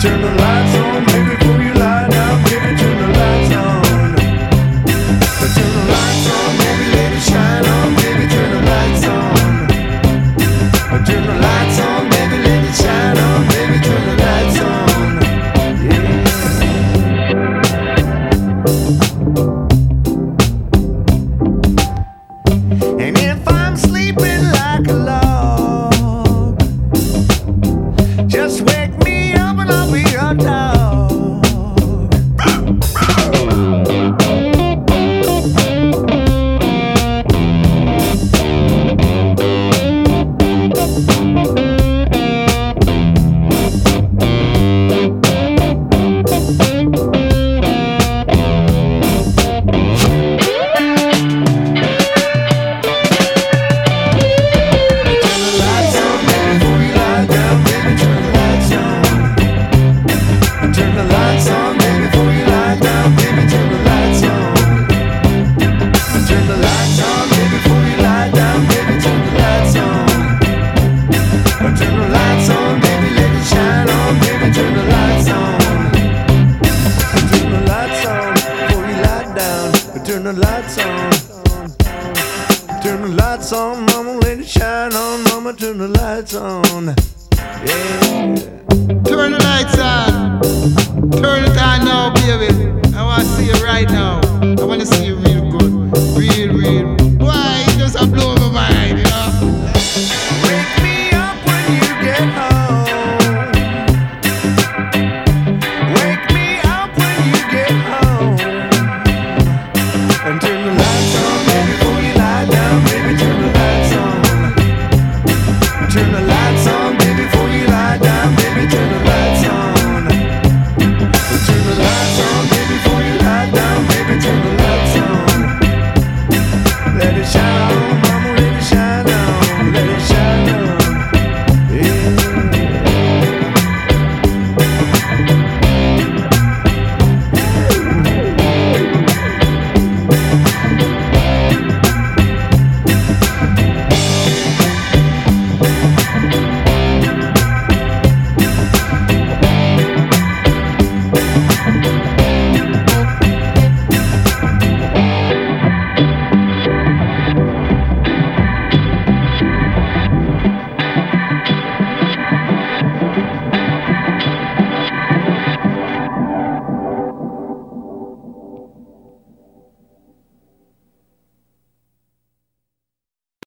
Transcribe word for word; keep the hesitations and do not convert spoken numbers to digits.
Turn the lights on, baby, before you lie down, baby, turn the lights on. Turn the lights on, baby, let it shine on, baby, turn the lights on. Turn the lights on, baby, let it shine on, baby, turn the lights on. Yeah. And if I'm sleeping like a log, just wake me up and I'll be your dog. Turn the lights on, baby, before you lie down, baby, turn the lights on. Turn the lights on, baby, before you lie down, baby, turn the lights on. Turn the lights on, baby, let it shine on, baby, turn the lights on. Turn the lights on, before you lie down, turn the lights on. Turn the lights on, mama, let it shine on, mama, turn the lights on.